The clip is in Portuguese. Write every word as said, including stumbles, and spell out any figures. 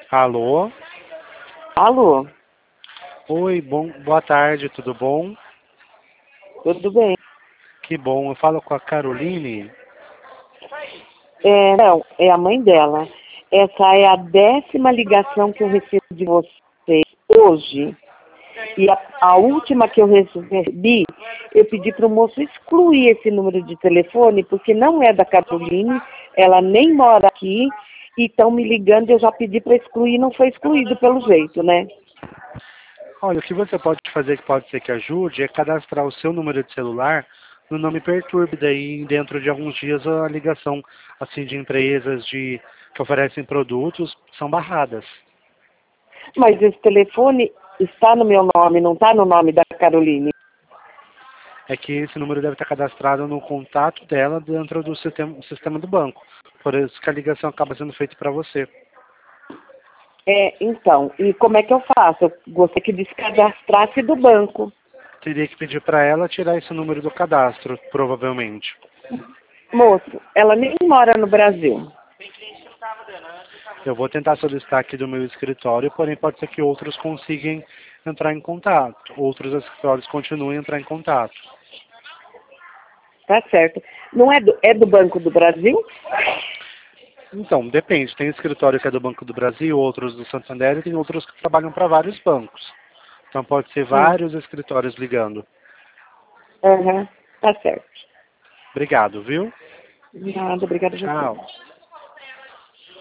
Alô? Alô? Oi, bom, boa tarde, tudo bom? Tudo bem? Que bom, eu falo com a Caroline. É, não, é a mãe dela. Essa é a décima ligação que eu recebo de vocês hoje. E a, a última que eu recebi, eu pedi para o moço excluir esse número de telefone, porque não é da Caroline, ela nem mora aqui, e estão me ligando, eu já pedi para excluir, não foi excluído pelo jeito, né? Olha, o que você pode fazer que pode ser que ajude é cadastrar o seu número de celular no Não Me Perturbe, daí dentro de alguns dias a ligação assim de empresas de, que oferecem produtos são barradas. Mas esse telefone está no meu nome, não está no nome da Caroline. É que esse número deve estar cadastrado no contato dela dentro do sistema, sistema do banco. Por isso que a ligação acaba sendo feita para você. É, então, e como é que eu faço? Eu gostaria que descadastrasse do banco. Teria que pedir para ela tirar esse número do cadastro, provavelmente. Moço, ela nem mora no Brasil. Eu vou tentar solicitar aqui do meu escritório, porém pode ser que outros consigam entrar em contato. Outros escritórios continuem a entrar em contato. Tá certo. Não é do, é do Banco do Brasil? Então, depende. Tem escritório que é do Banco do Brasil, outros do Santander e tem outros que trabalham para vários bancos. Então pode ser Hum. vários escritórios ligando. Aham, tá certo. Obrigado, viu? Nada, obrigada a você. Tchau.